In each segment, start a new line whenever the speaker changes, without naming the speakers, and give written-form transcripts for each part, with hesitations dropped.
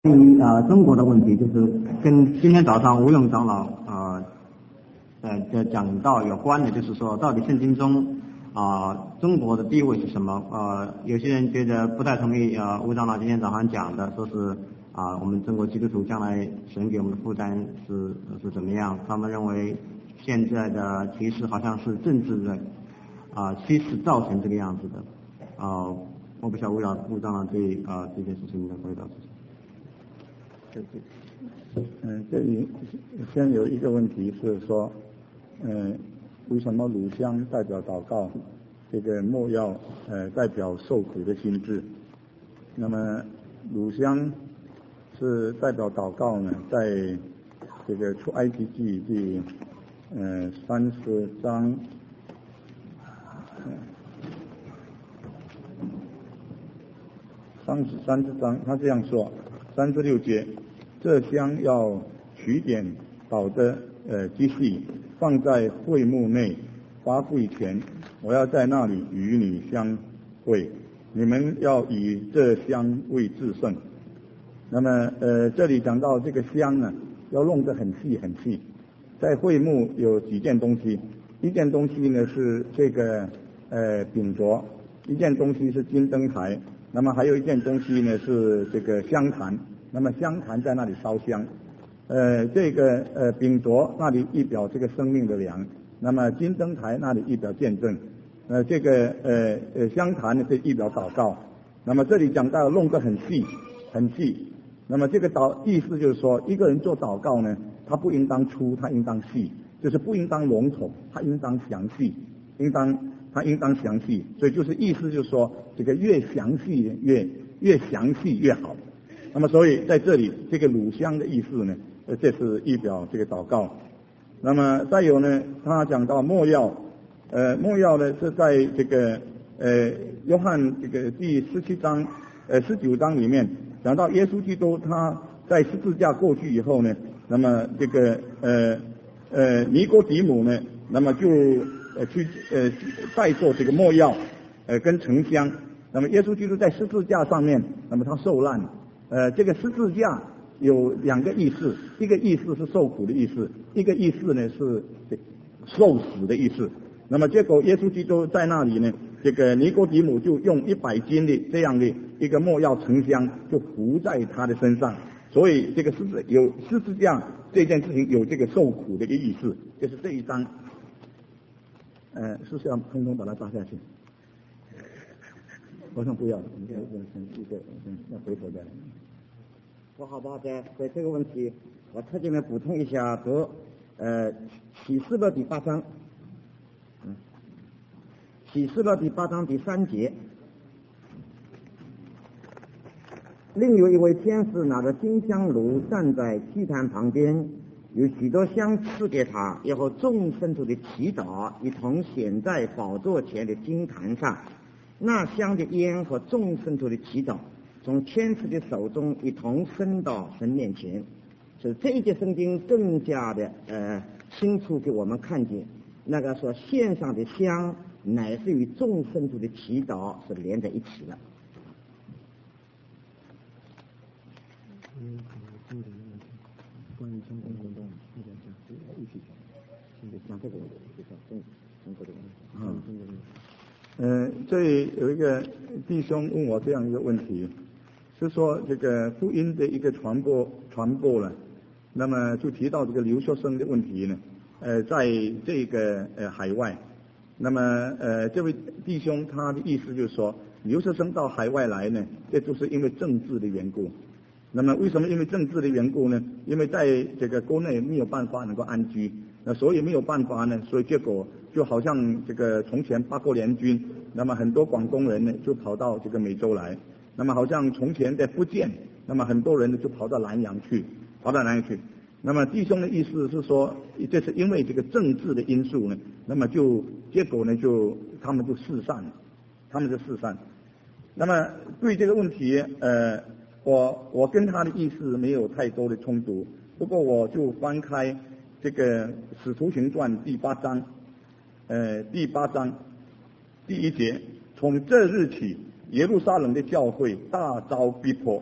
中国的问题，就是跟今天早上吴勇长老讲到有关的，就是说到底圣经中中国的地位是什么？有些人觉得不太同意吴长老今天早上讲的，说是我们中国基督徒将来神给我们的负担是怎么样？他们认为现在的歧视好像是政治的趋势造成这个样子的。我不晓得吴长老对这件事情的回答是什么？
这里先有一个问题是说，为什么乳香代表祷告，这个没药代表受苦的心志？那么乳香是代表祷告呢，在这个出埃及记第30章30章，他这样说，36节。这香要取点捣的机器，放在会幕内发柜前，我要在那里与你相会，你们要以这香为至圣。那么这里讲到这个香呢，要弄得很细很细。在会幕有几件东西，一件东西呢是这个饼桌，一件东西是金灯台，那么还有一件东西呢是这个香坛。那么香坛在那里烧香，这个饼桌那里意表这个生命的粮，那么金灯台那里意表见证，这个香坛呢是意表祷告。那么这里讲到弄得很细很细，那么这个意思就是说，一个人做祷告呢，他不应当粗，他应当细，就是不应当笼统，他应当详细，他应当详细，所以就是意思就是说，这个越详细越详细越好。那么所以在这里这个乳香的意思呢，这是意表这个祷告。那么再有呢，他讲到没药，没药呢是在这个约翰这个第19章里面讲到耶稣基督他在十字架过去以后呢，那么这个尼哥底母呢，那么就去带做这个没药跟沉香。那么耶稣基督在十字架上面，那么他受难。这个十字架有两个意思，一个意思是受苦的意思，一个意思呢是受死的意思。那么结果耶稣基督在那里呢，这个尼哥底母就用100斤的这样的一个没药沉香就糊在他的身上，所以这个十字架这件事情有这个受苦的一个意思，就是这一章是不是要通通把它抓下去？我想不要，要回头再来。
我好吧，在这个问题，我特地来补充一下，读启示录第8章，启示录第8章第3节，另有一位天使拿着金香炉站在祭坛旁边，有许多香赐给他，然后众圣徒的祈祷一同显在宝座前的金坛上。那香的烟和众圣徒的祈祷从天使的手中一同升到神面前，所以这一节圣经更加的清楚给我们看见，那个所献上的香乃是与众圣徒的祈祷是连在一起的。
关于相关活动，一起讲这个问题，中国的问题。这里有一个弟兄问我这样一个问题，是说这个福音的一个传播了，那么就提到这个留学生的问题呢，在这个海外，那么这位弟兄他的意思就是说，留学生到海外来呢，这就是因为政治的缘故。那么为什么因为政治的缘故呢？因为在这个国内没有办法能够安居，那所以没有办法呢，所以结果就好像这个从前8国联军，那么很多广东人呢就跑到这个美洲来，那么好像从前在福建，那么很多人呢就跑到南洋去。那么弟兄的意思是说，这是因为这个政治的因素呢，那么就结果呢他们就四散。那么对这个问题我跟他的意思没有太多的冲突，不过我就翻开这个《使徒行传》第8章，第8章第1节，从这日起，耶路撒冷的教会大遭逼迫，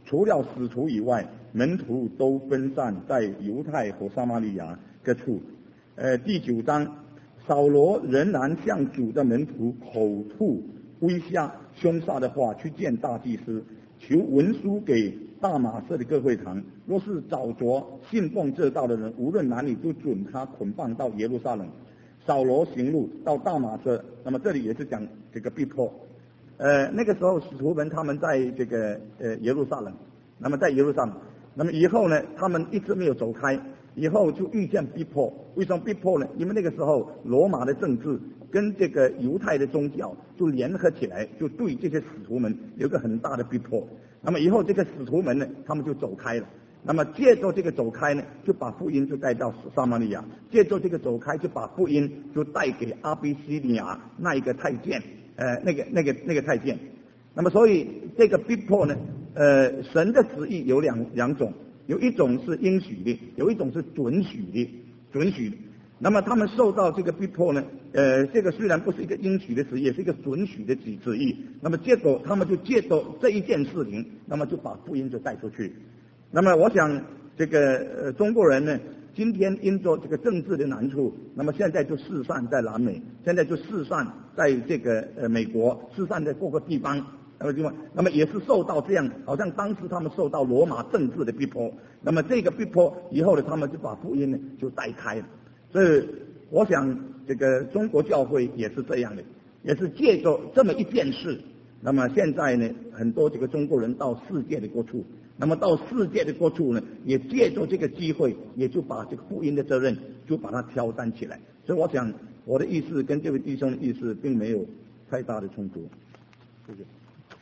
除了使徒以外，门徒都分散在犹太和撒玛利亚各处。第9章，扫罗仍然向主的门徒口吐威吓凶杀的话，去见大祭司，求文书给大马色的各会堂，若是找着信奉这道的人，无论哪里，都准他捆绑到耶路撒冷。扫罗行路到大马色，那么这里也是讲这个逼迫。那个时候使徒们他们在这个耶路撒冷，那么在耶路撒冷，那么以后呢，他们一直没有走开，以后就遇见逼迫。为什么逼迫呢？因为那个时候罗马的政治跟这个犹太的宗教就联合起来，就对这些使徒们有一个很大的逼迫。那么以后这个使徒们呢，他们就走开了。那么借着这个走开呢，就把福音就带到撒玛利亚，借着这个走开，就把福音就带给阿比西尼亚那一个太监，那个太监。那么所以这个逼迫呢，神的旨意有两种，有一种是应许的，有一种是准许的。那么他们受到这个逼迫呢，这个虽然不是一个应许的旨意，也是一个准许的旨意。那么结果他们就借着这一件事情，那么就把福音就带出去。那么我想这个中国人呢，今天因着这个政治的难处，那么现在就四散在南美，现在就四散在这个美国，四散在各个地方。那么也是受到这样，好像当时他们受到罗马政治的逼迫，那么这个逼迫以后呢，他们就把福音呢就带开了。所以我想这个中国教会也是这样的，也是借着这么一件事，那么现在呢，很多这个中国人到世界的各处，那么到世界的各处呢，也借着这个机会，也就把这个福音的责任就把它挑担起来。所以我想我的意思跟这位弟兄的意思并没有太大的冲突。谢谢。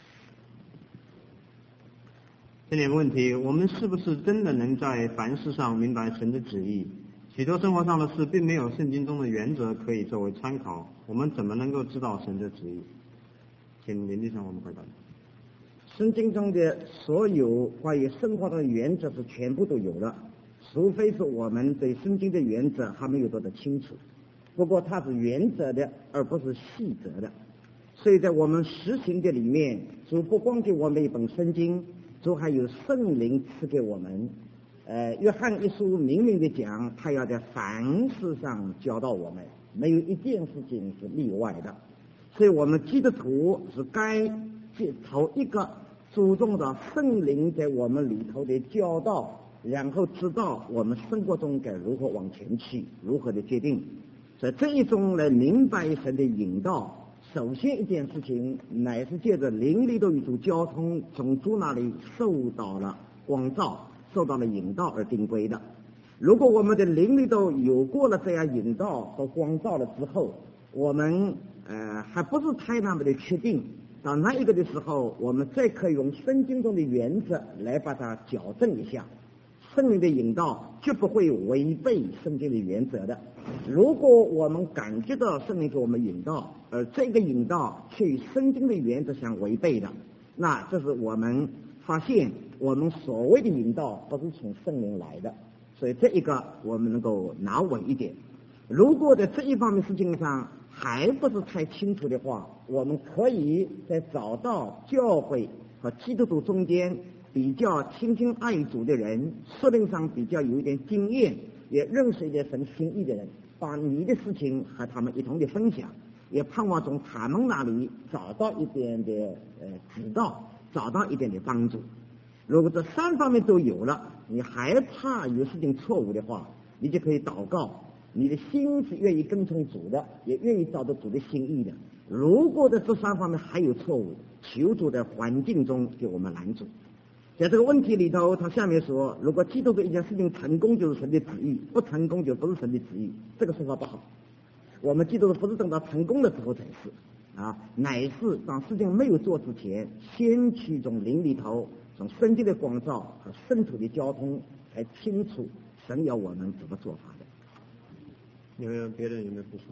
这点问题，我们是不是真的能在凡事上明白神的旨意？许多生活上的事并没有圣经中的原则可以作为参考，我们怎么能够知道神的旨意？请林弟兄我们回答。
圣经中的所有关于生活的原则是全部都有了，除非是我们对圣经的原则还没有做得清楚。不过它是原则的，而不是细则的。所以在我们实行的里面，主不光给我们一本圣经，主还有圣灵赐给我们。约翰一书明明的讲，他要在凡事上教导我们，没有一件事情是例外的。所以我们基督徒是该头一个注重到圣灵在我们里头的教导，然后知道我们生活中该如何往前去，如何的决定。所以这一种来明白神的引导，首先一件事情乃是借着灵里的一种交通，从主那里受到了光照，受到了引导而定规的。如果我们的灵里头有过了这样引导和光照了之后，我们还不是太那么的确定，到那一个的时候，我们再可以用圣经中的原则来把它矫正一下。圣灵的引导绝不会违背圣经的原则的。如果我们感觉到圣灵给我们引导，而这个引导却与圣经的原则相违背的，那这是我们发现我们所谓的引导不是从圣灵来的。所以这一个我们能够拿稳一点。如果在这一方面事情上还不是太清楚的话，我们可以在找到教会和基督徒中间比较亲近爱主的人，属灵上比较有一点经验，也认识一点神心意的人，把你的事情和他们一同的分享，也盼望从他们那里找到一点的指导，找到一点的帮助。如果这三方面都有了，你还怕有事情错误的话，你就可以祷告，你的心是愿意跟从主的，也愿意照着主的心意的。如果在这三方面还有错误，求主在环境中给我们拦阻。在这个问题里头，他下面说，如果基督徒一件事情成功就是神的旨意，不成功就不是神的旨意，这个说法不好。我们基督徒不是等到成功的时候才是乃是当事情没有做之前，先去从灵里头，从圣经的光照和圣徒的交通，才清楚神要我们怎么做法的。
有没有别人有没有补充？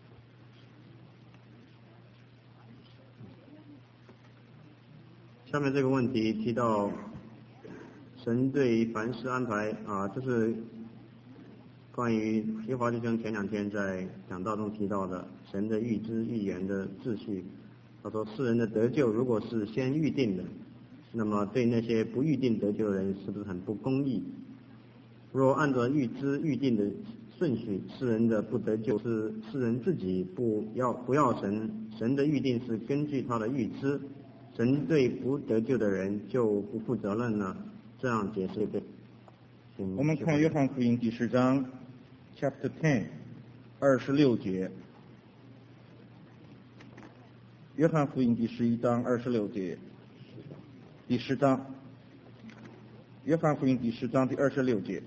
下面这个问题提到神对凡事安排这是关于耶和华弟兄前2天在讲道中提到的神的预知预言的秩序。他说世人的得救如果是先预定的， 那么对那些不预定得救的人是不是很不公义？若按照预定的顺序，世人的不得救是世人自己不要神的预定是根据他的预知，神对不得救的人就不负责任呢？这样解释对。
我们看约翰福音第10章 Chapter 10 26节，约翰福音第11章26节，第10章，约翰福音第10章第26节。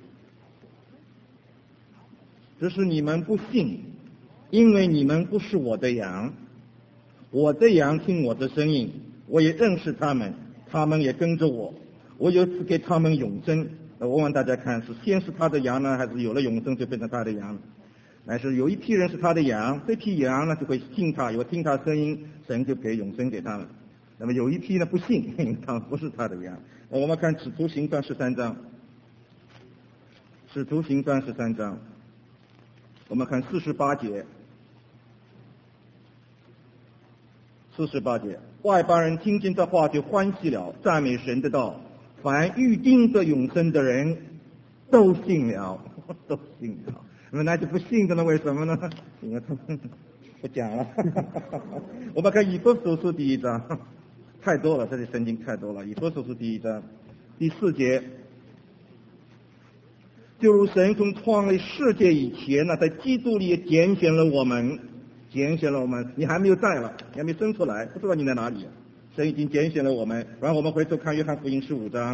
只是你们不信，因为你们不是我的羊，我的羊听我的声音，我也认识他们，他们也跟着我，我有赐给他们永生。我问大家看，是先是他的羊呢，还是有了永生就变成他的羊呢？乃是有一批人是他的羊，这批羊呢就会信他，有听他声音，神就给永生给他们。那么有一批呢不信，他们不是他的羊。我们看使徒行传13章，使徒行传13章，我们看48节，48节，外邦人听见这话就欢喜了，赞美神的道，凡预定的永生的人都信了，都信了。那就不信的呢？为什么呢？因为他们不讲了。我们看以弗所书第1章，太多了，这里圣经太多了。以弗所书第1章第4节，就如神从创立世界以前呢，在基督里拣选了我们，你还没有在了，你还没生出来，不知道你在哪里。神已经拣选了我们。然后我们回头看约翰福音15章。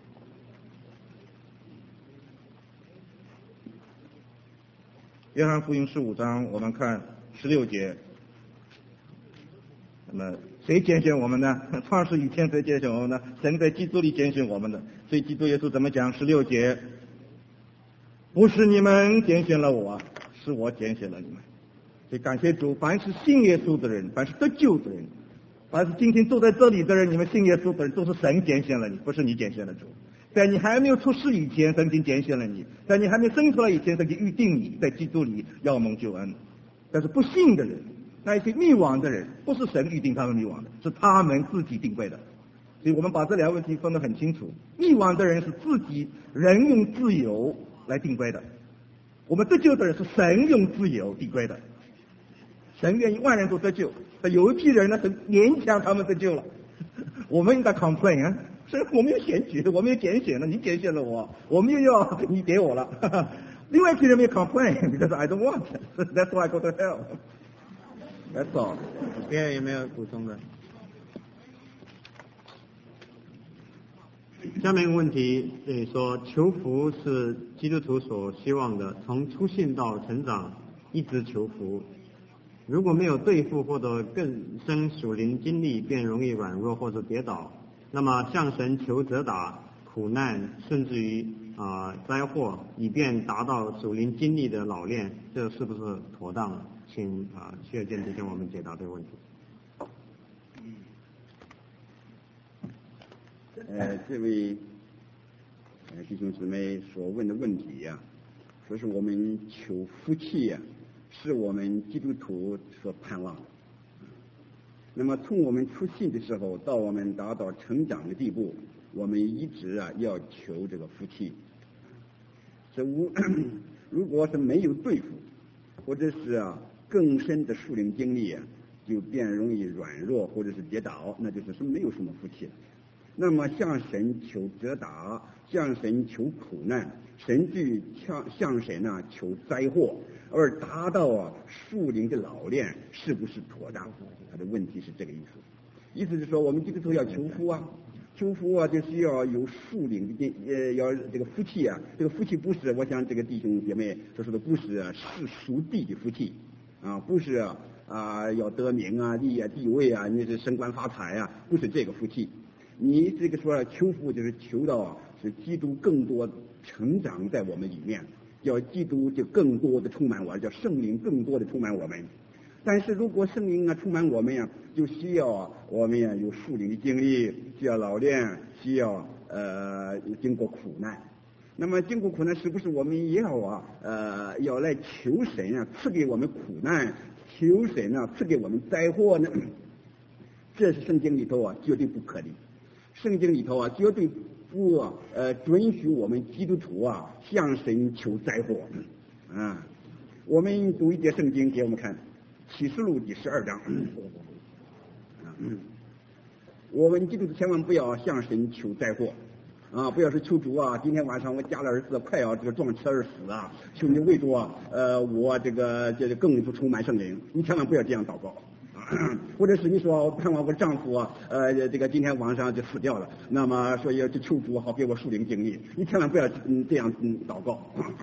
约翰福音15章，我们看16节。那么谁拣选我们呢？创世以前谁拣选我们呢？神在基督里拣选我们的。所以基督耶稣怎么讲？16节，不是你们拣选了我，是我拣选了你们。所以感谢主，凡是信耶稣的人，凡是得救的人，凡是今天坐在这里的人，你们信耶稣的人，都是神拣选了你，不是你拣选了主。在你还没有出世以前，神已经拣选了你；在你还没生出来以前，神已经预定你在基督里要蒙救恩。但是不信的人，那些迷惘的人，不是神预定他们迷惘的，是他们自己定规的。所以我们把这两个问题分得很清楚。迷惘的人是自己人用自由来定规的，我们得救的人是神用自由定规的。神愿意万人都得救，但有一批人呢，是勉强他们得救了。我们应该 complain 啊，是我们有选举，我们有拣选了，你拣选了我，我们又要你给我了。另外一批人没有 complain because I don't want that's why I go to hell. That's all.
别人有没有补充的？下面一个问题，这里说求福是基督徒所希望的，从初信到成长一直求福。如果没有对付或者更深属灵经历，便容易软弱或者跌倒。那么向神求责打、苦难，甚至于灾祸，以便达到属灵经历的老练，这是不是妥当？请谢建弟向我们解答这个问题。
这位弟兄姊妹所问的问题呀，说是我们求福气呀，是我们基督徒所盼望的。那么从我们出信的时候到我们达到成长的地步，我们一直要求这个福气。如果是没有对付，或者是更深的属灵经历就变容易软弱或者是跌倒，那就是没有什么福气了。那么向神求责打，向神求苦难，神去向神求灾祸，而达到属灵的老练，是不是妥当？他的问题是这个意思。意思是说，我们基督徒要求福求福就是要有属灵的要这个福气这个福气不是我想这个弟兄姐妹所说的不是世俗地的福气不是要得名利地位你是升官发财不是这个福气。你这个说求福就是求到是基督更多成长在我们里面，叫基督就更多的充满我，叫圣灵更多的充满我们。但是如果圣灵充满我们就需要我们有属灵的经历，需要老练，需要经过苦难。那么经过苦难，是不是我们也要来求神赐给我们苦难，求神赐给我们灾祸呢？这是圣经里头绝对不可的。 圣经里头啊，绝对不准许我们基督徒啊向神求灾祸啊。我们读一节圣经给我们看，启示录第12章。我们基督徒千万不要向神求灾祸啊！不要说求主啊，今天晚上我家的儿子快要这个撞车而死啊，求你为主啊，我这个更不充满圣灵，你千万不要这样祷告。或者是你说我盼望我丈夫啊，这个今天晚上就死掉了，那么说要去求主好给我属灵经历，你千万不要这样祷告。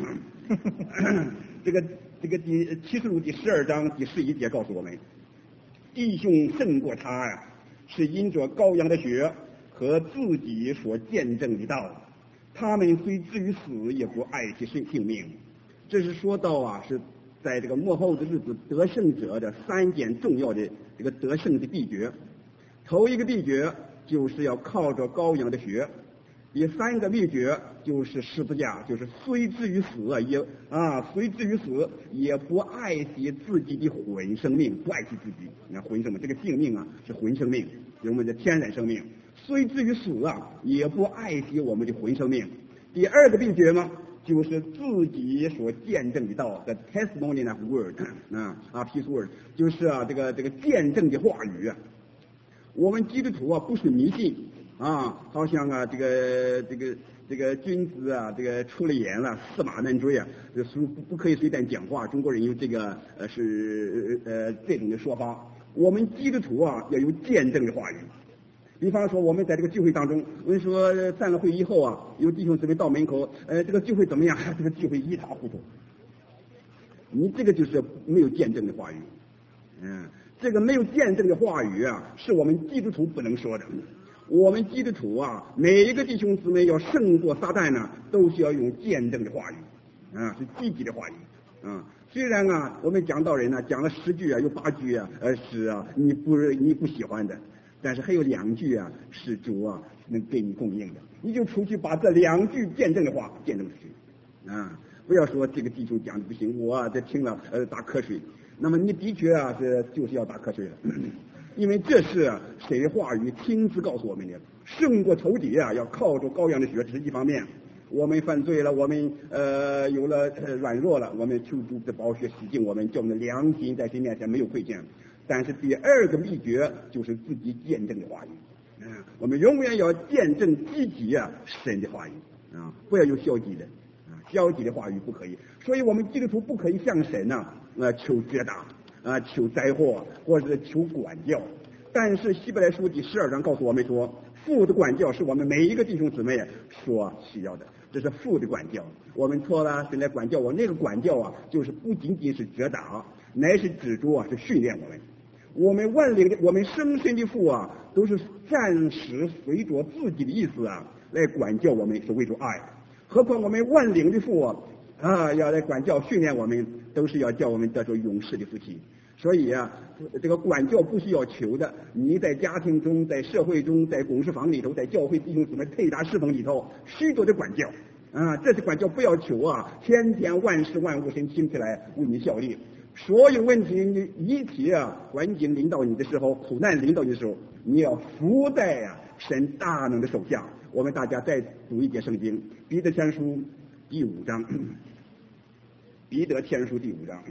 这个启示录第12章第11节告诉我们，弟兄胜过他呀，是因着羔羊的血和自己所见证的道，他们虽至于死，也不爱惜性命。这是说到啊，是在这个末后的日子得胜者的3件重要的这个得胜的秘诀。头一个秘诀就是要靠着羔羊的血，第3个秘诀就是十字架，就是虽至于死虽至于死也不爱惜自己的魂生命，不爱惜自己。你看魂生命，这个性命啊是魂生命，是我们的天然生命。虽至于死啊，也不爱惜我们的魂生命。第2个秘诀呢，就是自己所见证的道 ，the testimony of word peace word， 就是这个见证的话语。我们基督徒啊，不是迷信啊，好像啊这个君子啊，这个出了言了，驷马难追啊，这不可以随便讲话。中国人有这个这种的说法。我们基督徒啊，要有见证的话语。比方说，我们在这个聚会当中，我跟你说，散了会以后啊，有弟兄姊妹到门口，这个聚会怎么样？这个聚会一塌糊涂。你这个就是没有见证的话语，这个没有见证的话语啊，是我们基督徒不能说的。我们基督徒啊，每一个弟兄姊妹要胜过撒旦呢，都需要用见证的话语，是积极的话语，虽然啊，我们讲道人呢讲了10句啊，有8句啊，是啊，你不喜欢的。但是还有2句啊，是主啊能给你供应的，你就出去把这2句见证的话见证出去不要说这个弟兄讲的不行，我这听了打瞌睡，那么你的确啊这就是要打瞌睡了，因为这是神的话语亲自告诉我们的，胜过仇敌啊，要靠着羔羊的血，这是一方面。我们犯罪了，我们有了软弱了，我们求主的宝血洗净我们，叫我们的良心在神面前没有亏欠。但是第2个秘诀就是自己见证的话语，我们永远要见证积极神的话语不要有消极的消极的话语不可以。所以我们基督徒不可以向神求绝打求灾祸，或者是求管教。但是希伯来书第12章告诉我们说，父的管教是我们每一个弟兄姊妹所需要的，这是父的管教。我们错了，神来管教我，那个管教啊，就是不仅仅是责打，乃是指出是训练我们。我们万灵的，我们生身的父啊，都是暂时随着自己的意思来管教我们，是为着爱。何况我们万灵的父要来管教训练我们，都是要叫我们得着永世的福气。所以这个管教不需要求的，你在家庭中，在社会中，在公事房里头，在教会弟兄姊妹配搭侍奉里头，许多的管教这是管教不要求天天万事万物神亲自来为你效力。所有问题一切环境临到你的时候，苦难临到你的时候，你要伏在神大能的手下。我们大家再读一节圣经，彼得前书第5章，彼得前书第5章。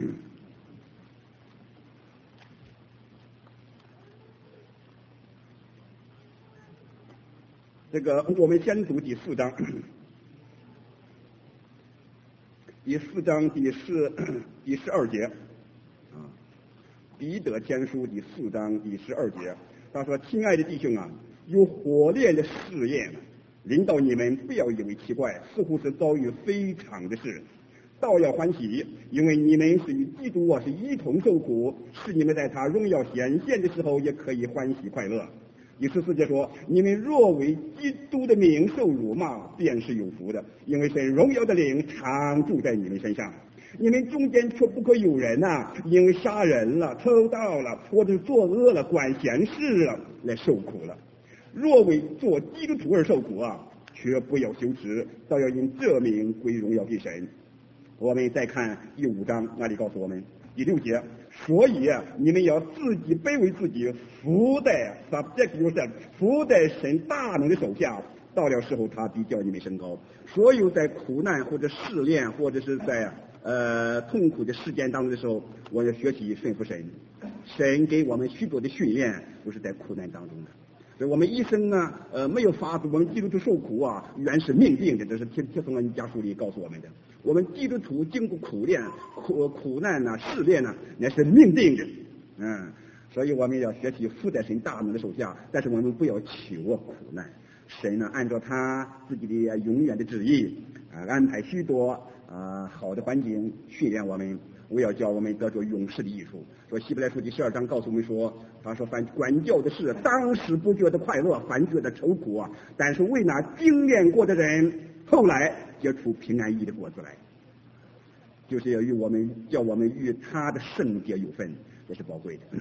这个我们先读第4章，第4章第12节彼得前书第4章第12节，他说：“亲爱的弟兄有火炼的试验临到你们，不要以为奇怪，似乎是遭遇非常的事，倒要欢喜，因为你们是与基督是一同受苦，使你们在他荣耀显现的时候也可以欢喜快乐。”第14节说：“你们若为基督的名受辱骂，便是有福的，因为神荣耀的灵常住在你们身上。你们中间却不可有人因为杀人了、偷盗了，或者作恶了、管闲事了，来受苦了。若为做基督徒而受苦却不要羞耻，倒要因这名归荣耀给神。”我们再看第5章，那里告诉我们第6节所以啊，你们要自己卑微自己，服在 subject yourself， 服在神大能的手下。到了时候，他必叫你们升高。所有在苦难或者试炼，或者是在痛苦的事件当中的时候，我要学习顺服神。神给我们许多的训练，都是在苦难当中的。所以我们一生呢，没有法子，我们基督徒受苦啊，原是命定的，这是帖撒罗尼迦书里告诉我们的。我们基督徒经过苦难呐、试炼呐，那是命定的。所以我们要学习服在神大能的手下，但是我们不要求苦难。神呢，按照他自己的永远的旨意安排许多好的环境训练我们，为要叫我们得着永世的益处。说希伯来书第12章告诉我们说，他说凡管教的事，当时不觉得快乐，反觉得愁苦啊，但是为那经验过的人，后来结出平安义的果子来。就是要叫我们与他的圣洁有分，这是宝贵的。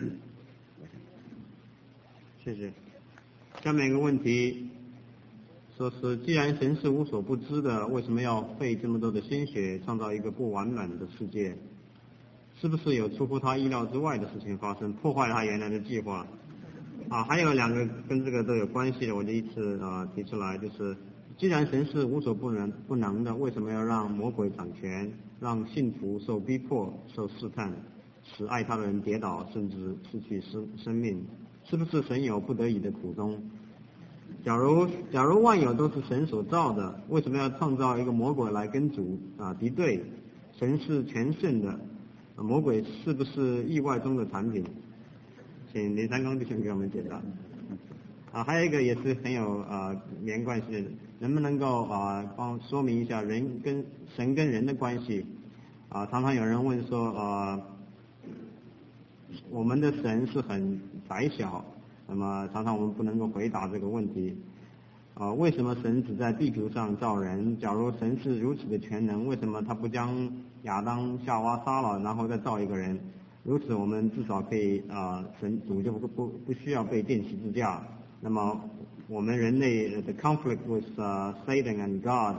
谢谢。下面一个问题，说是既然神是无所不知的，为什么要费这么多的心血创造一个不完满的世界？是不是有出乎他意料之外的事情发生，破坏了他原来的计划？还有2个跟这个都有关系的，我第一次提出来，就是既然神是无所不能的，为什么要让魔鬼掌权，让信徒受逼迫、受试探，使爱他的人跌倒，甚至失去生命？是不是神有不得已的苦衷？假如万有都是神所造的，为什么要创造一个魔鬼来跟主敌对？神是全胜的，魔鬼是不是意外中的产品？请林三刚弟兄给我们解答。还有一个也是很有连贯性的，能不能够帮说明一下神跟人的关系？常常有人问说我们的神是很窄小，那么常常我们不能够回答这个问题。为什么神只在地球上造人？假如神是如此的全能，为什么他不将亚当夏娃杀了，然后再造一个人？如此我们至少可以神主就不需要被钉十字架。那么我们人类的 conflict with Satan and God，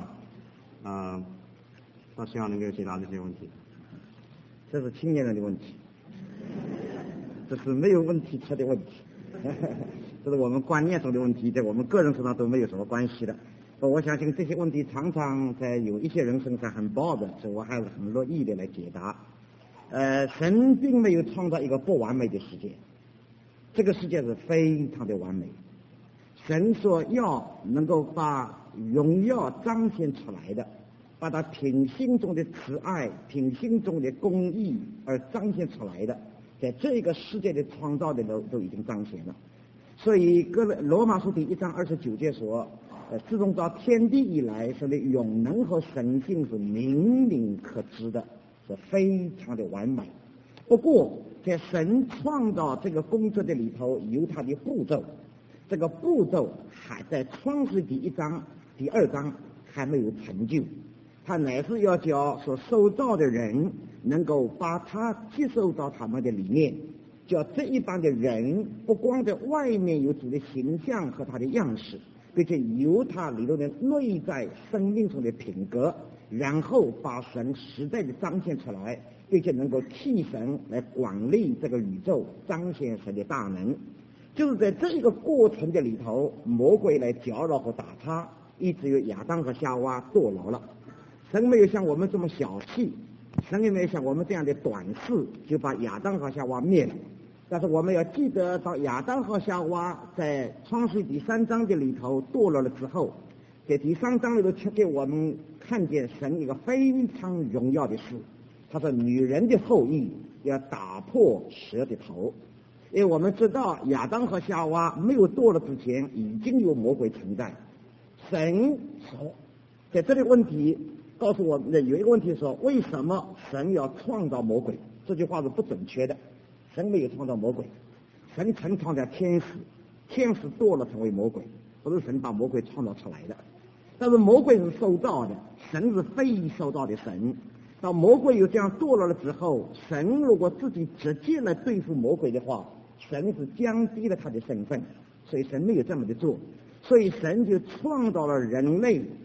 我希望能够解答这些问题。
这是青年人的问题，这是没有问题出的问题，这是我们观念上的问题，在我们个人身上都没有什么关系的。我相信这些问题常常在有一些人身上很爆的，所以我还是很乐意的来解答。神并没有创造一个不完美的世界，这个世界是非常的完美。神说要能够把荣耀彰显出来的，把他品心中的慈爱、品心中的公义而彰显出来的，在这个世界的创造的都已经彰显了。所以罗马书第1章29节说，自从造天地以来，神的永能和神性是明明可知的，是非常的完美。不过在神创造这个工作的里头有他的步骤，这个步骤还在创世第1章第2章还没有成就，他乃是要叫所受造的人能够把他接受到他们的里面，叫这一帮的人不光在外面有主的形象和他的样式，并且由他里头的内在生命中的品格，然后把神实在的彰显出来，并且能够替神来管理这个宇宙，彰显神的大能。就是在这个过程的里头，魔鬼来搅扰和打岔，以至于亚当和夏娃堕落了。神没有像我们这么小气，神也没有像我们这样的短视，就把亚当和夏娃灭了。但是我们要记得，到亚当和夏娃在创世第3章的里头堕落了之后，在第3章里头却给我们看见神一个非常荣耀的事，他说女人的后裔要打破蛇的头。因为我们知道亚当和夏娃没有堕落之前已经有魔鬼存在。神说在这里问题告诉我们的有一个问题说，为什么神要创造魔鬼？这句话是不准确的，神没有创造魔鬼，神曾创造天使，天使堕落成为魔鬼，不是神把魔鬼创造出来的。但是魔鬼是受造的，神是非受造的神。到魔鬼有这样堕落了之后，神如果自己直接来对付魔鬼的话，神是降低了他的身份，所以神没有这么的做。所以神就创造了人类，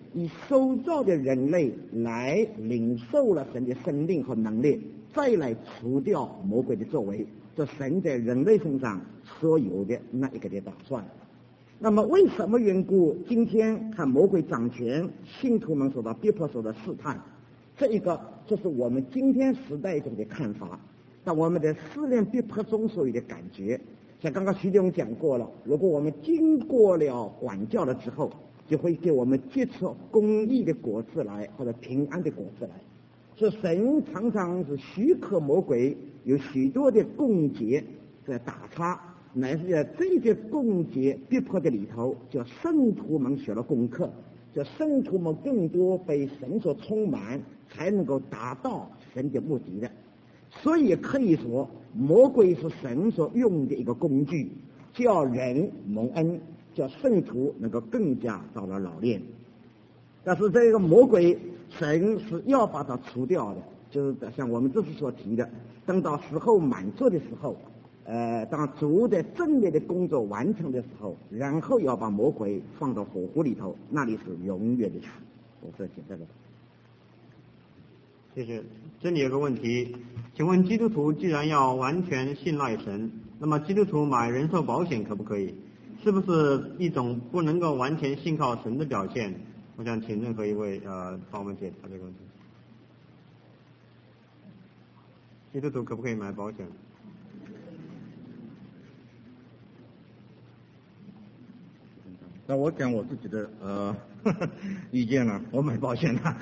以受造的人类来领受了神的生命和能力，再来除掉魔鬼的作为，这神在人类身上所有的那一个的打算。那么为什么缘故今天看魔鬼掌权，信徒们受到逼迫，受到试探，这是我们今天时代中的看法，在我们的试炼逼迫中所有的感觉。像刚刚徐弟兄讲过了，如果我们经过了管教了之后，就会给我们结出公义的果子来，或者平安的果子来。所以神常常是许可魔鬼有许多的攻击在打他，乃是在这些攻击逼迫的里头，叫圣徒们学了功课，叫圣徒们更多被神所充满，才能够达到神的目的的。所以可以说，魔鬼是神所用的一个工具，叫人蒙恩，叫圣徒能够更加到了老练。但是这个魔鬼，神是要把它除掉的，就是像我们这次所提的，等到时候满足的时候，当主的正业的工作完成的时候，然后要把魔鬼放到火湖里头，那里是永远的死。我说简单的。
谢谢。这里有个问题，请问基督徒既然要完全信赖神，那么基督徒买人寿保险可不可以？是不是一种不能够完全信靠神的表现？我想请任何一位帮我们解答这个问题。基督徒可不可以买保险？
那我讲我自己的意见了，我买保险了。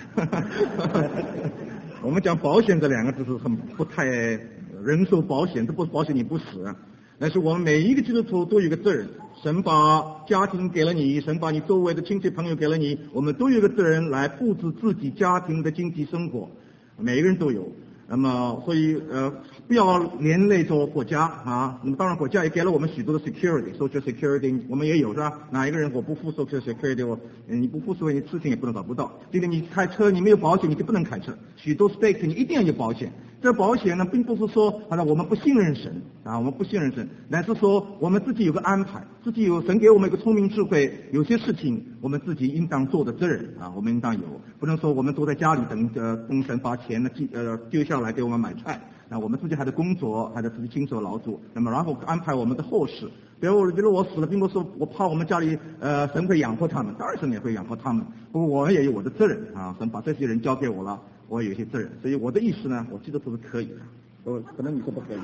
我们讲保险这两个字是很不太，人寿保险，这不是保险你不死啊，但是我们每一个基督徒都有个责任，神把家庭给了你，神把你周围的亲戚朋友给了你，我们都有个责任来布置自己家庭的经济生活，每个人都有。那么所以不要连累着国家啊。那么当然国家也给了我们许多的 social security 我们也有是吧？哪一个人我不付 social security 你不付所以你事情也不能找不到。今天你开车你没有保险你就不能开车，许多 state 你一定要有保险。这保险呢并不是说好像我们不信任神啊，我们不信任神，乃是说我们自己有个安排，自己有神给我们一个聪明智慧，有些事情我们自己应当做的责任啊，我们应当有，不能说我们坐在家里等神把钱呢丢下来给我们买菜，那我们自己还得工作，还得自己亲手劳作，那么然后安排我们的后事。比如我死了，并不是我怕我们家里神会养活他们，当然神也会养活他们，不过我也有我的责任啊，神把这些人交给我了，我有一些责任，所以我的意思呢，我记得都是可以的。
可能你说不可以。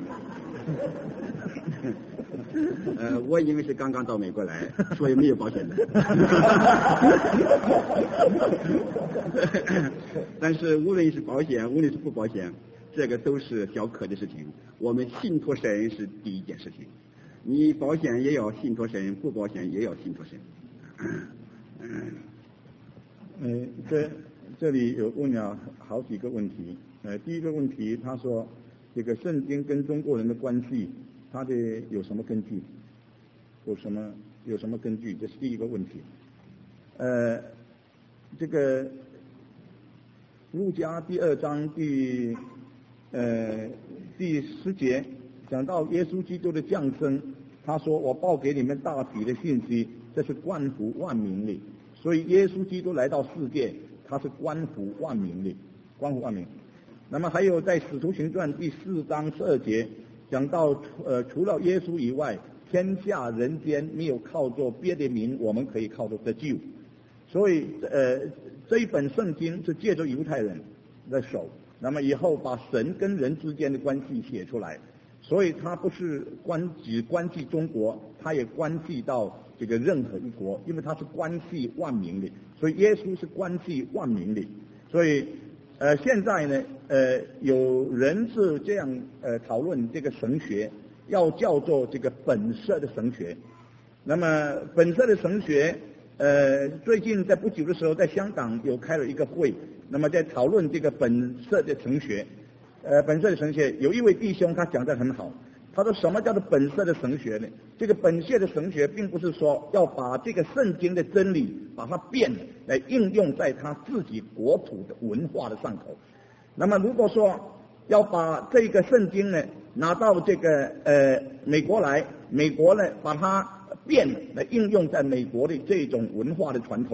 我因为是刚刚到美国来，所以没有保险的。但是无论是保险，无论是不保险，这个都是小可的事情。我们信托神是第一件事情。你保险也要信托神，不保险也要信托神。
这里有问了好几个问题。第一个问题，他说这个圣经跟中国人的关系，他的有什么根据？有什么根据？这是第一个问题。这个路加第2章第10节讲到耶稣基督的降生，他说我报给你们大体的信息，这是关乎万民的。所以耶稣基督来到世界，他是关乎万民的，关乎万民。那么还有在使徒行传第4章12节讲到除了耶稣以外，天下人间没有靠着别的名我们可以靠着得救。所以这一本圣经是借着犹太人的手，那么以后把神跟人之间的关系写出来，所以它不是只关系中国，它也关系到这个任何一国，因为它是关系万民的，所以耶稣是关系万民的。所以现在呢有人是这样讨论这个神学，要叫做这个本色的神学。那么本色的神学最近在不久的时候在香港有开了一个会，那么在讨论这个本色的神学。本色的神学有一位弟兄他讲得很好，他说什么叫做本色的神学呢？这个本色的神学并不是说要把这个圣经的真理把它变来应用在他自己国土的文化的上头。那么如果说要把这个圣经呢拿到这个美国来，美国呢把它变来应用在美国的这种文化的传统，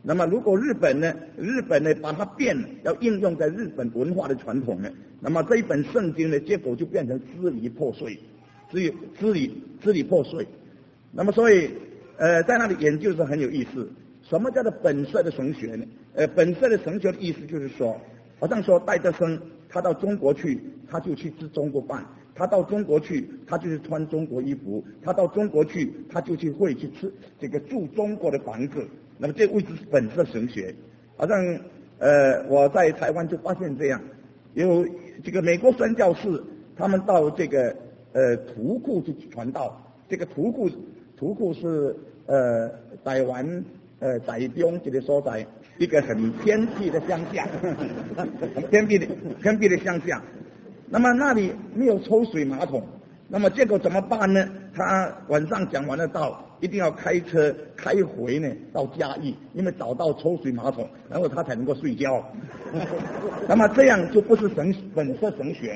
那么如果日本呢把它变了，要应用在日本文化的传统呢，那么这一本圣经呢，结果就变成支离破碎，支离破碎。那么所以在那里研究是很有意思。什么叫做本色的神学呢？本色的神学的意思就是说，好像说戴德生他到中国去，他就去吃中国饭；他到中国去，他就是穿中国衣服；他到中国去，他就会去吃住中国的房子。那么这个位置是本色神学。好像我在台湾就发现这样，有这个美国宣教士，他们到这个图库去传道。这个图库是台湾台中这个所在一个很偏僻的乡下，很偏僻的乡下。那么那里没有抽水马桶，那么结果怎么办呢？他晚上讲完了道，一定要开车开回呢到嘉义，因为找到抽水马桶，然后他才能够睡觉。那么这样就不是本色神学，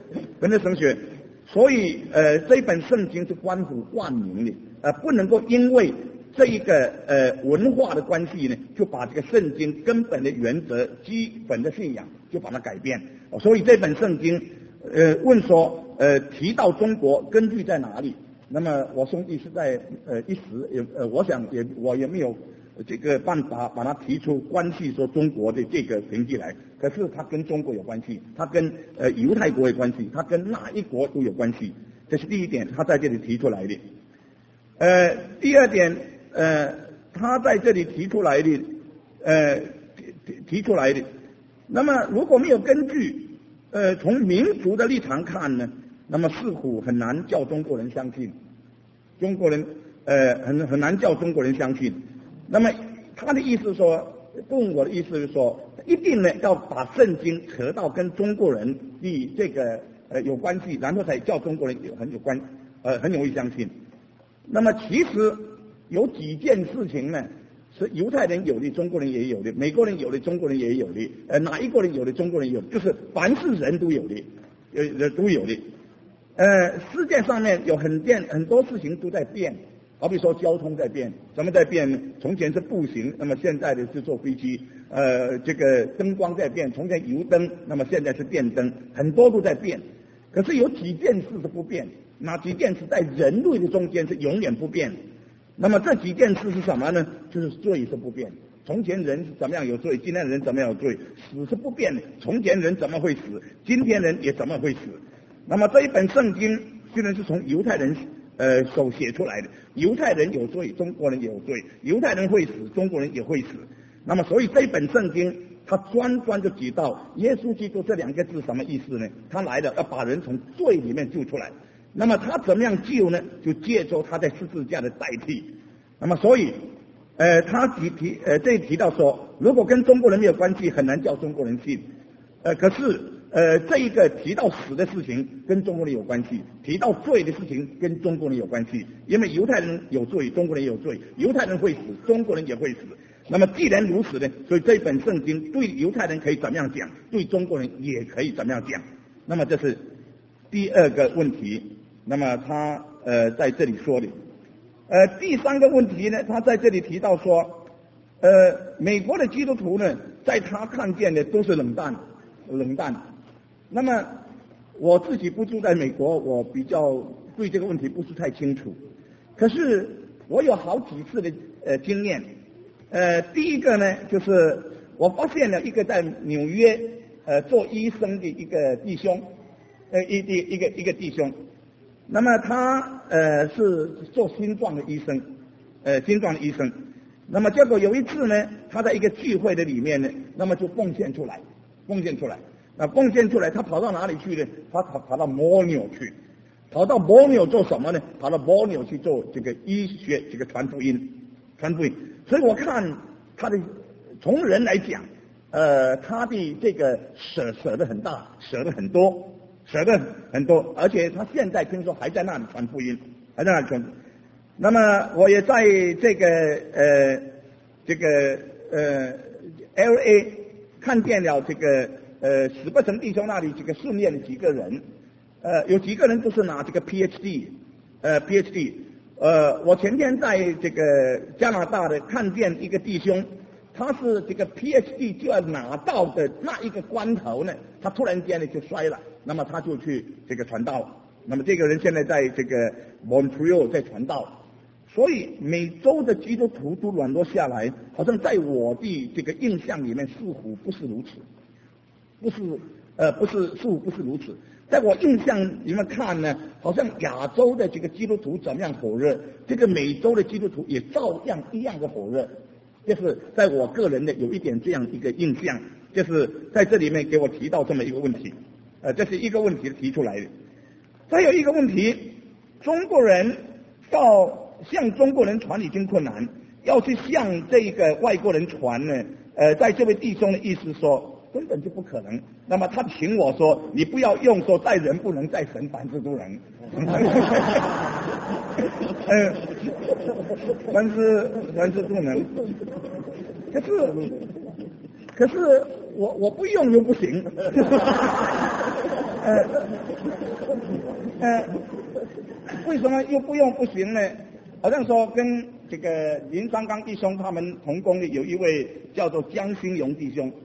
所以这一本圣经是关乎万民的，不能够因为这一个文化的关系呢，就把这个圣经根本的原则、基本的信仰就把它改变。所以这本圣经问说提到中国根据在哪里？那么我兄弟是在一时我想我也没有这个办法把它提出关系说中国的这个凭据来，可是它跟中国有关系，它跟犹太国有关系，它跟哪一国都有关系，这是第一点，他在这里提出来的。第二点，他在这里提出来的，那么如果没有根据，从民族的立场看呢，那么似乎很难叫中国人相信，很难叫中国人相信。那么他的意思说，问我的意思是说，一定呢要把圣经扯到跟中国人的这个有关系，然后才叫中国人很容易相信。那么其实有几件事情呢，是犹太人有的，中国人也有的；美国人有的，中国人也有的；哪一国人有的，中国人有的，就是凡是人都有的，都有的。世界上面有很多事情都在变，好比说交通在变，什么在变呢？从前是步行，那么现在的是坐飞机。这个灯光在变，从前油灯，那么现在是电灯，很多都在变。可是有几件事是不变，哪几件事在人类的中间是永远不变？那么这几件事是什么呢？就是罪是不变。从前人是怎么样有罪，今天人怎么样有罪？死是不变的，从前人怎么会死，今天人也怎么会死？那么这一本圣经虽然是从犹太人手写出来的，犹太人有罪，中国人也有罪；犹太人会死，中国人也会死。那么所以这一本圣经他专就提到耶稣基督这两个字什么意思呢？他来了要把人从罪里面救出来。那么他怎么样救呢？就借助他在十字架的代替。那么所以他这里提到说，如果跟中国人没有关系，很难叫中国人信。可是这一个提到死的事情跟中国人有关系，提到罪的事情跟中国人有关系，因为犹太人有罪，中国人也有罪；犹太人会死，中国人也会死。那么既然如此呢，所以这本圣经对犹太人可以怎么样讲，对中国人也可以怎么样讲。那么这是第二个问题，那么他在这里说的。第三个问题呢，他在这里提到说，美国的基督徒呢，在他看见的都是冷淡。那么我自己不住在美国，我比较对这个问题不是太清楚。可是我有好几次的经验。第一个呢，就是我发现了一个在纽约做医生的一个弟兄，一个弟兄。那么他是做心脏的医生，那么结果有一次呢，他在一个聚会的里面呢，那么就奉献出来。那奉献出来，他跑到哪里去呢？他跑到摩纽去，跑到摩纽做什么呢？跑到摩纽去做这个医学，这个传福音。所以我看他的从人来讲，他的这个舍得很大，舍得很多，而且他现在听说还在那里传福音，那么我也在这个LA 看见了这个史伯成弟兄那里这个训练的几个人，有几个人都是拿这个 PhD。我前天在这个加拿大的看见一个弟兄， 他是这个 PhD 就要拿到的那一个关头呢，他突然间呢就衰了，那么他就去这个传道。那么这个人现在在这个 Montreal 在传道，所以每周的基督徒都软弱下来，好像在我的这个印象里面似乎不是如此，似乎不是如此。在我印象里面看呢，好像亚洲的这个基督徒怎么样火热，这个美洲的基督徒也照样一样的火热。就是在我个人的有一点这样一个印象，就是在这里面给我提到这么一个问题，这是一个问题提出来的。再有一个问题，中国人向中国人传已经困难，要去向这个外国人传呢，在这位弟兄的意思说根本就不可能。那么他请我说，你不要用说在人不能，在神凡事都能。凡事都能。可是我不用又不行。为什么又不用不行呢？好像说跟这个林三刚弟兄他们同工的有一位叫做江新荣弟兄，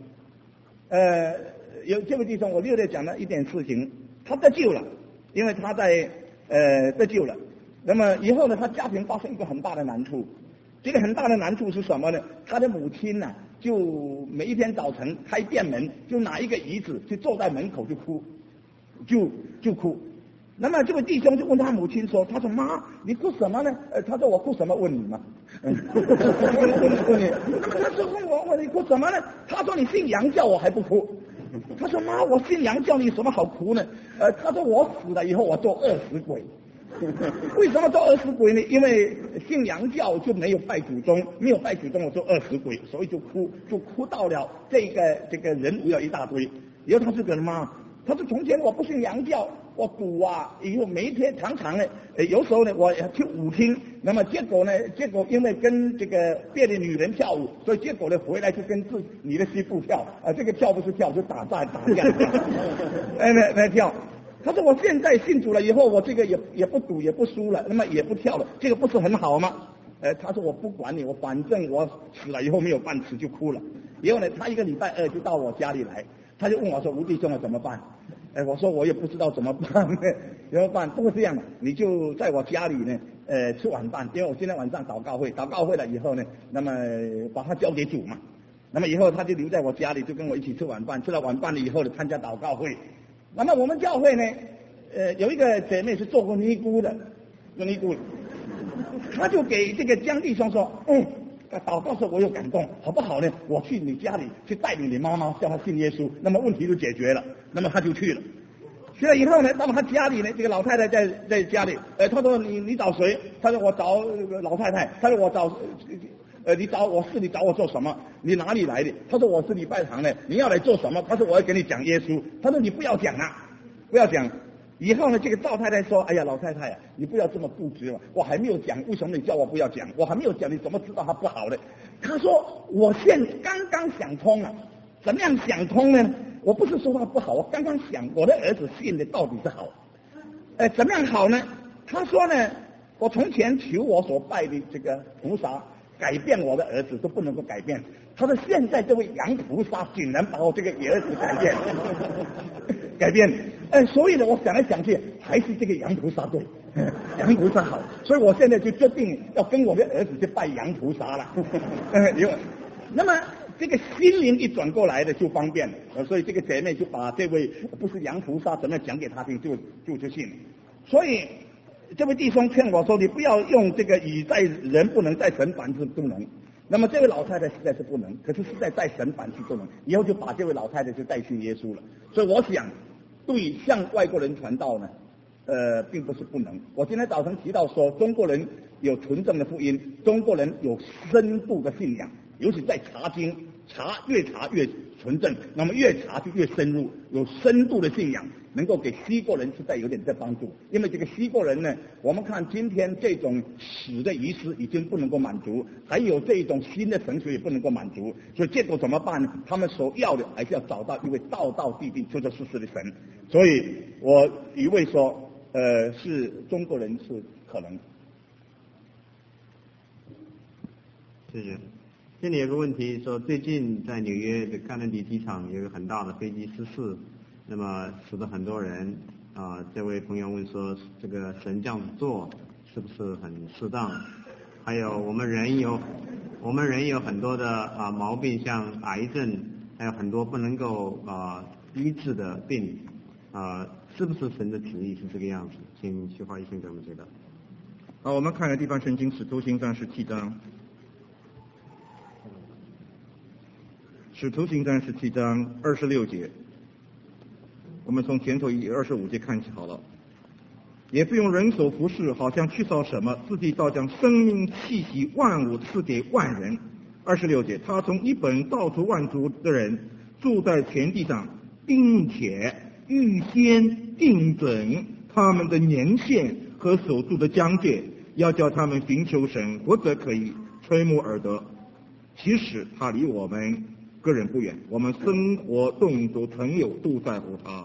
有这位弟兄我略略讲了一点事情，他得救了，因为他得救了。那么以后呢，他家庭发生一个很大的难处，这个很大的难处是什么呢？他的母亲呢，就每一天早晨开店门，就拿一个椅子就坐在门口就哭，就哭。那么这位弟兄就问他母亲说，他说妈，你哭什么呢？他说我哭什么？问你嘛。问你，他说问你哭什么呢？他说你信洋教我还不哭。他说妈，我信洋教你有什么好哭呢？他说我死了以后我做饿死鬼。为什么做饿死鬼呢？因为信洋教就没有拜祖宗，没有拜祖宗我做饿死鬼，所以就哭到了这个人围了一大堆。以后他就跟妈，他说从前我不信洋教，我赌啊，以后每一天常常呢，有时候呢我去舞厅，那么结果因为跟这个别的女人跳舞，所以结果呢回来就跟你的媳妇跳，这个跳不是跳就打架，那跳。他说我现在信主了以后，我这个也不赌也不输了，那么也不跳了，这个不是很好吗？他说我不管你，我反正我死了以后没有饭吃就哭了。以后呢，他一个礼拜二就到我家里来，他就问我说吴弟兄怎么办？我说我也不知道怎么办，怎么办？不过这样的，你就在我家里呢，吃晚饭，因为我今天晚上祷告会了以后呢，那么把他交给主嘛。那么以后他就留在我家里，就跟我一起吃晚饭，吃了晚饭了以后呢，参加祷告会。那么我们教会呢，有一个姐妹是做过尼姑的，他就给这个江弟兄说，祷告时候我有感动，好不好呢？我去你家里去带领你妈妈叫她信耶稣，那么问题就解决了。那么他就去了，去了以后呢，那么他家里呢，这个老太太在家里，他说你找谁？他说我找老太太。他说我找你找我做什么？你哪里来的？他说我是礼拜堂的。你要来做什么？他说我要给你讲耶稣。他说你不要讲啊，不要讲。以后呢，这个赵太太说，哎呀，老太太啊，你不要这么固执了，我还没有讲，为什么你叫我不要讲？我还没有讲，你怎么知道他不好的？他说我刚刚想通了。怎么样想通呢？我不是说他不好，我刚刚想我的儿子信的到底是好，怎么样好呢？他说呢，我从前求我所拜的这个菩萨改变我的儿子都不能够改变，他说现在这位杨菩萨竟然把我这个儿子改变，所以呢，我想来想去还是这个杨菩萨对，杨菩萨好，所以我现在就决定要跟我的儿子去拜杨菩萨了。那么这个心灵一转过来的就方便了，所以这个姐妹就把这位不是杨菩萨怎么讲给他听，就信。所以这位弟兄劝我说，你不要用这个以在人不能，在神凡事都能。那么这位老太太实在是不能，可是实在神凡事都能，以后就把这位老太太就带信耶稣了。所以我想，对向外国人传道呢，并不是不能。我今天早晨提到说，中国人有纯正的福音，中国人有深度的信仰。尤其在查经，越查越纯正，那么越查就越深入，有深度的信仰，能够给西国人实在有点在帮助。因为这个西国人呢，我们看今天这种死的仪式已经不能够满足，还有这种新的神学也不能够满足，所以结果怎么办呢？他们所要的还是要找到一位道道地地、确确实实的神。所以我以为说，是中国人是可能。
谢谢。 这里有个问题说，最近在纽约的甘南迪机场有一个很大的飞机失事，那么死了很多人。这位朋友问说，这个神这样子做是不是很适当？还有我们人有很多的毛病，像癌症，还有很多不能够医治的病，是不是神的旨意是这个样子？请徐华医生给我们解答。
好，我们看的地方圣经使徒行传17章。使徒行传17章26节，我们从前头25节看起好了。也不用人手服侍，好像去造什么，自己倒将生命气息万物赐给万人。26节，他从一本到处万族的人住在田地上，并且预先定准他们的年限和所住的疆界，要叫他们寻求神，或者可以垂目而得。其实他离我们个人不远，我们生活动作朋友都在乎他，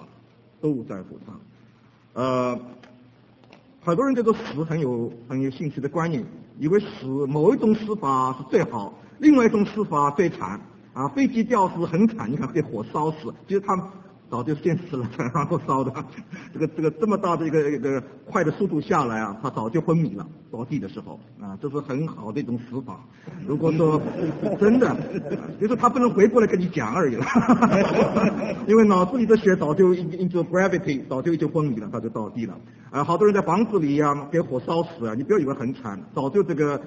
很多人对这个死很有兴趣的观念，以为死某一种死法是最好，另外一种死法最惨飞机吊死很惨，你看被火烧死，其实他们早就先死了，然后烧的，这么大的一个快的速度下来他早就昏迷了，着地的时候这是很好的一种死法。如果说真的，就是他不能回过来跟你讲而已了，因为脑子里的血早就 into gravity， 早就已经昏迷了，他就倒地了。好多人在房子里给火烧死你不要以为很惨，早就这个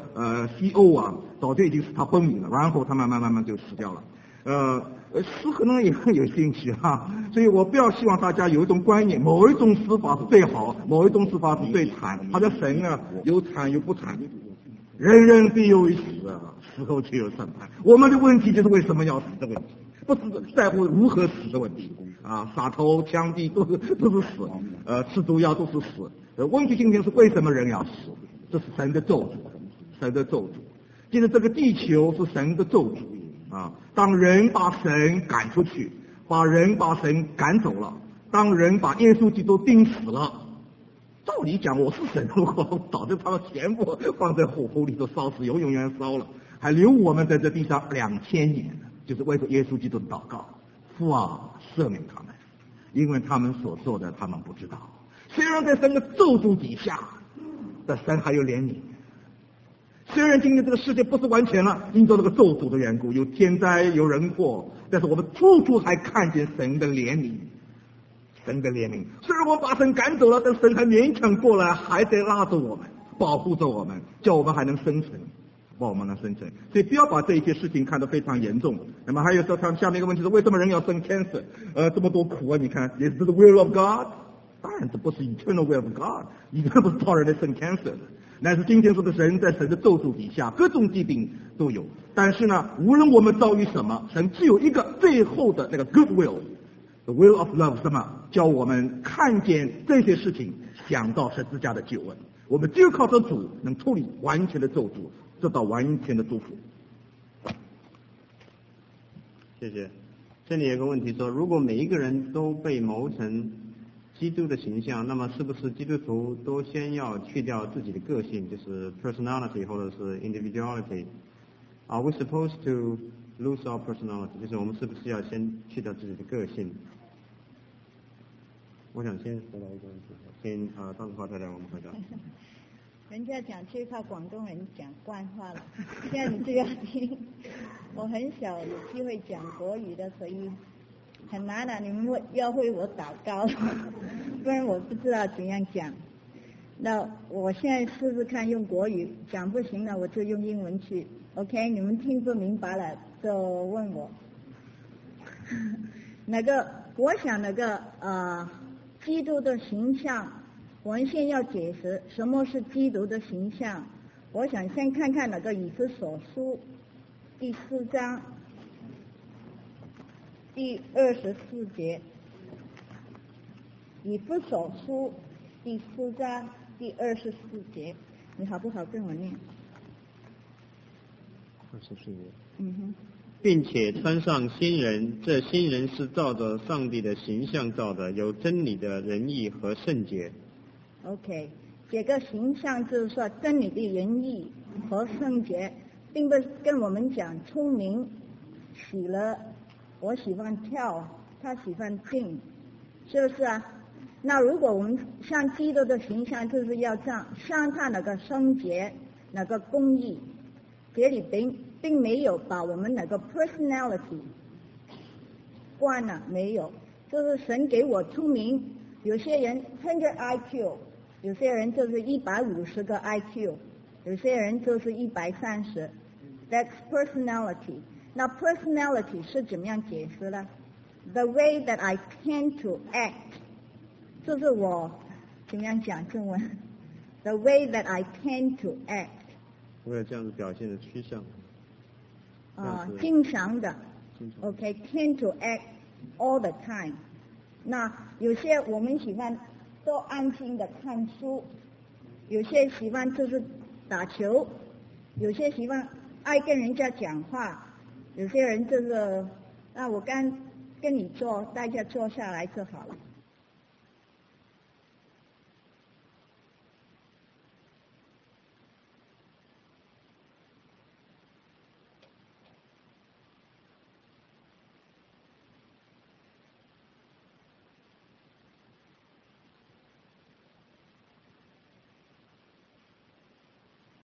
CO 早就已经使他昏迷了，然后他慢慢就死掉了。死可能也很有兴趣所以我不要希望大家有一种观念，某一种死法是最好，某一种死法是最惨。他的神有惨有不惨，人人必有一死死后就有审判。我们的问题就是为什么要死的问题，不是在乎如何死的问题杀头枪毙都是死，吃毒药都是死。问题今天是为什么人要死？这是神的咒诅。今天这个地球是神的咒诅当人把神赶出去，把神赶走了，当人把耶稣基督钉死了，照理讲我是神，我早就把它全部放在火湖里头烧死，永远烧了，还留我们在这地上2000年，就是为了耶稣基督的祷告，父赦免他们，因为他们所做的他们不知道。虽然在神的咒诅底下，但神还有怜悯。虽然今天这个世界不是完全了，因着这个咒诅的缘故，有天灾有人祸，但是我们处处还看见神的怜悯。虽然我们把神赶走了，但神还勉强过来，还得拉着我们，保护着我们，叫我们还能生存，所以不要把这一些事情看得非常严重。那么还有说，看下面一个问题是为什么人要生 cancer？ 这么多苦你看，也是 the will of God。当然这不是 eternal will of God， 你这不是叫人来生 cancer 的。但是今天说的人在神的咒诅底下，各种疾病都有。但是呢，无论我们遭遇什么，神只有一个最后的那个 good will。The will of love 什么？叫我们看见这些事情，想到十字架的救恩。我们只有靠着主，能脱离完全的咒诅，得到完全的祝福。
谢谢。这里有个问题说，如果每一个人都被谋成基督的形象，那么是不是基督徒都先要去掉自己的个性，就是 personality 或者是 individuality？Are we supposed to lose our personality？ 就是我们是不是要先去掉自己的个性？我想先回答一个问题，先张子华太太我们回答。
人家讲最怕广东人讲官话了，现在你就要听。我很小有机会讲国语的，所以很难你们要为我祷告，不然我不知道怎样讲。那我现在试试看用国语讲，不行了我就用英文去。OK， 你们听不明白了就问我。我想基督的形象，我们先要解释什么是基督的形象。我想先看看以弗所书第4章第24节，以弗所书第4章第24节，你好不好跟我念
？24节。并且穿上新人，这新人是照着上帝的形象造的，有真理的仁义和圣洁。
OK， 这个形象就是说真理的仁义和圣洁， 并不是跟我们讲聪明、喜乐，我喜欢跳，他喜欢静，是不是啊？那如果我们像基督的形象，就是要像他那个圣洁、那个公义，这里并没有把我们那个 personality 关了，没有，就是神给我聪明，有些人100 IQ， 有些人就是150个 IQ， 有些人就是130， that's personality。那 personality 是怎么样解释呢？ The way that I tend to act， 就是我怎么样讲中文 ？The way that I tend to act，
我有这样子表现的趋向。
经常的 ，OK，tend to act all the time。那有些我们喜欢都安静的看书，有些喜欢就是打球，有些喜欢爱跟人家讲话，有些人就是我跟你坐，大家坐下来就好了。